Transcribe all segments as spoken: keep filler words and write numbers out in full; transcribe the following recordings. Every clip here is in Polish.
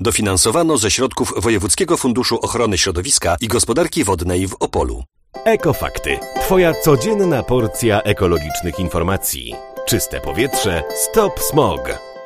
Dofinansowano ze środków Wojewódzkiego Funduszu Ochrony Środowiska i Gospodarki Wodnej w Opolu. Ekofakty. Twoja codzienna porcja ekologicznych informacji. Czyste powietrze. Stop smog.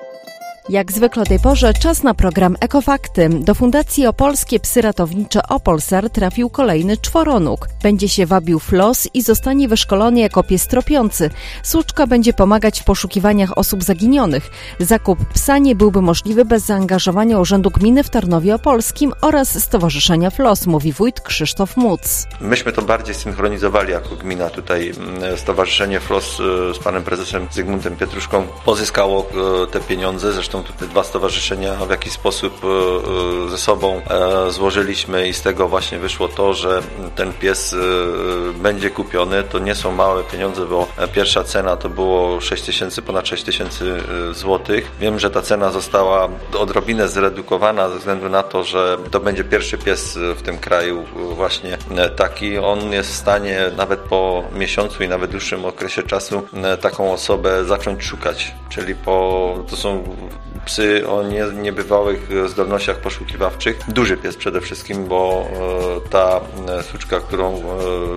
Jak zwykle o tej porze czas na program Ekofakty. Do Fundacji Opolskie Psy Ratownicze Opolsar trafił kolejny czworonóg. Będzie się wabił flos i zostanie wyszkolony jako pies tropiący. Słuczka będzie pomagać w poszukiwaniach osób zaginionych. Zakup psa nie byłby możliwy bez zaangażowania Urzędu Gminy w Tarnowie Opolskim oraz Stowarzyszenia Flos, mówi wójt Krzysztof Muc. Myśmy to bardziej synchronizowali jako gmina. Tutaj Stowarzyszenie Flos z panem prezesem Zygmuntem Pietruszką pozyskało te pieniądze. Zresztą tutaj dwa stowarzyszenia w jakiś sposób ze sobą złożyliśmy i z tego właśnie wyszło to, że ten pies będzie kupiony. To nie są małe pieniądze, bo pierwsza cena to było sześć tysięcy, ponad sześć tysięcy złotych. Wiem, że ta cena została odrobinę zredukowana ze względu na to, że to będzie pierwszy pies w tym kraju właśnie taki. On jest w stanie nawet po miesiącu i nawet dłuższym okresie czasu taką osobę zacząć szukać. Czyli po, to są psy o nie, niebywałych zdolnościach poszukiwawczych. Duży pies przede wszystkim, bo e, ta suczka, którą e,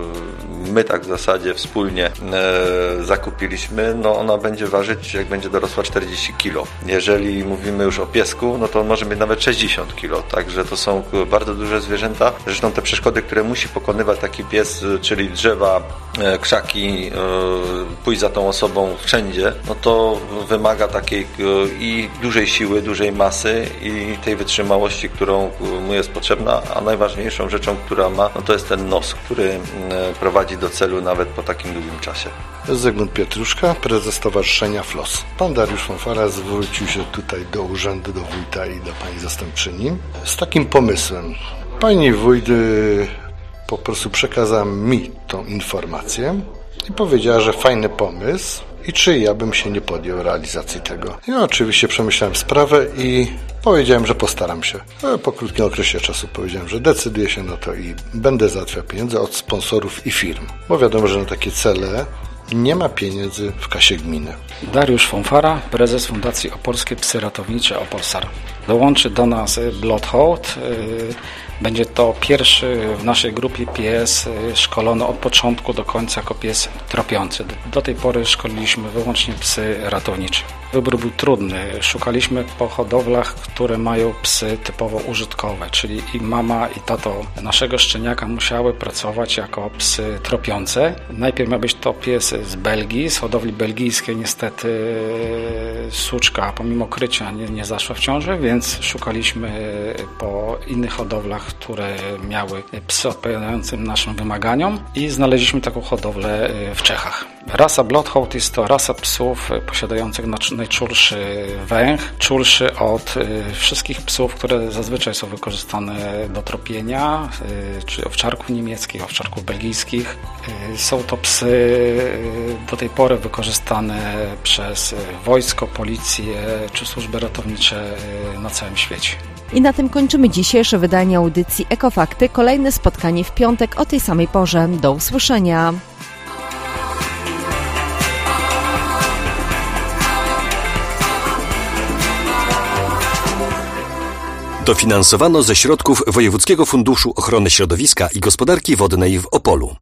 my tak w zasadzie wspólnie e, zakupiliśmy, no ona będzie ważyć, jak będzie dorosła, czterdzieści kilo. Jeżeli mówimy już o piesku, no to on może mieć nawet sześćdziesiąt kilo. Także to są bardzo duże zwierzęta. Zresztą te przeszkody, które musi pokonywać taki pies, czyli drzewa, e, krzaki, e, pójść za tą osobą wszędzie, no to wymaga takiej e, i dużej siły, dużej masy i tej wytrzymałości, którą mu jest potrzebna, a najważniejszą rzeczą, która ma, no to jest ten nos, który prowadzi do celu nawet po takim długim czasie. Zygmunt Pietruszka, prezes Stowarzyszenia Flos. Pan Dariusz Fonfara zwrócił się tutaj do urzędu, do wójta i do pani zastępczyni z takim pomysłem. Pani wójt po prostu przekazała mi tą informację i powiedziała, że fajny pomysł i czy ja bym się nie podjął realizacji tego. Ja oczywiście przemyślałem sprawę i powiedziałem, że postaram się. Po krótkim okresie czasu powiedziałem, że decyduję się na to i będę załatwiał pieniądze od sponsorów i firm. Bo wiadomo, że na takie cele nie ma pieniędzy w kasie gminy. Dariusz Fonfara, prezes Fundacji Opolskie Psy Ratownicze Opolsar. Dołączy do nas Bloodhound. Będzie to pierwszy w naszej grupie pies szkolony od początku do końca jako pies tropiący. Do tej pory szkoliliśmy wyłącznie psy ratownicze. Wybór był trudny. Szukaliśmy po hodowlach, które mają psy typowo użytkowe, czyli i mama, i tato naszego szczeniaka musiały pracować jako psy tropiące. Najpierw miał być to pies z Belgii, z hodowli belgijskiej. Niestety suczka pomimo krycia nie, nie zaszła w ciąży, więc szukaliśmy po innych hodowlach, które miały psy odpowiadające naszym wymaganiom i znaleźliśmy taką hodowlę w Czechach. Rasa Bloodhound jest to rasa psów posiadających najczulszy węch, czulszy od wszystkich psów, które zazwyczaj są wykorzystane do tropienia, czyli owczarków niemieckich, owczarków belgijskich. Są to psy do tej pory wykorzystane przez wojsko, policję czy służby ratownicze na całym świecie. I na tym kończymy dzisiejsze wydanie audycji Ekofakty. Kolejne spotkanie w piątek o tej samej porze. Do usłyszenia. Dofinansowano ze środków Wojewódzkiego Funduszu Ochrony Środowiska i Gospodarki Wodnej w Opolu.